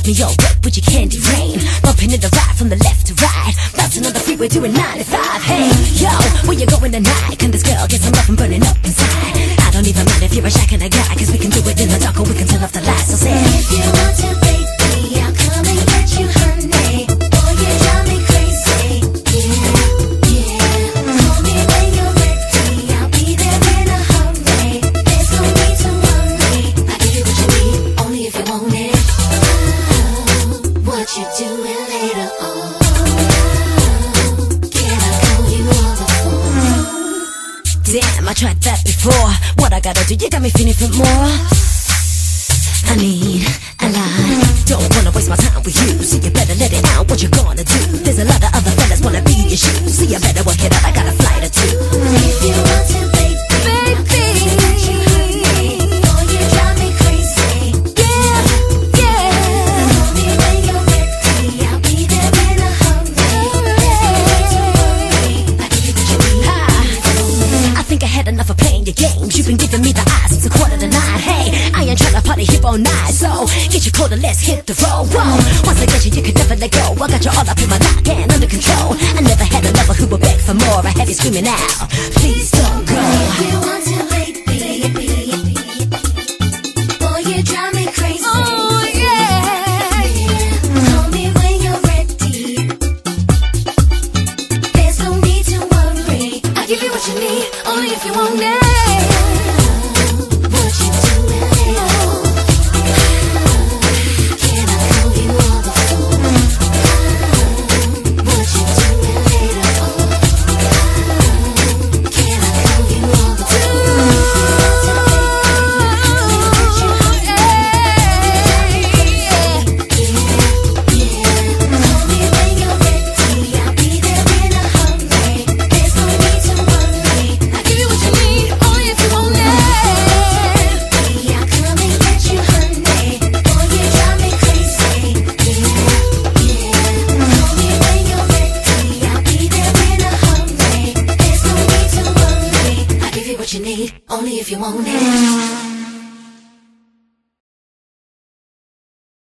me all wet with your candy rain. Bumping in the ride from the left to right, bouncing on the freeway doing 95. Hey, yo, where you going tonight? Can this girl get some love from burning up inside? I don't even mind if you're a shack and a guy, cause we can do it in the dark or we can turn off the lights. So say, if you want to, baby, I'll come and get you, honey. Boy, you drive me crazy. Yeah, yeah. Call me when you're ready, I'll be there in a hurry. There's no need to worry, I'll give you what you need, only if you want it. What you doing later on? Can I call you on the phone? Damn, I tried that before. What I gotta do, you got me feeling for more. I need a lot, don't wanna waste my time with you, so you better let it out what you're gonna do. There's a lot of other fellas wanna be in your shoes, so you better work it out, I got a flight or two. If you want to, baby, boy, you drive me crazy. Yeah, yeah. Call me when you're ready, I'll be there in a hurry. I give you what you need. I think I had enough of playing your games. You've been giving me the eyes since 8:45. Hey, I ain't tryna party here all night, so get your coat and let's hit the road. Whoa, once I get you, you can never let go. I got you all up in my lock and under control. I never had a lover who would beg for more. I have you screaming out, please don't go. If you want to, baby, boy, you drive me crazy. Oh yeah, call me when you're ready. There's no need to worry, I'll give you what you need, only if you want it. Only if you want it.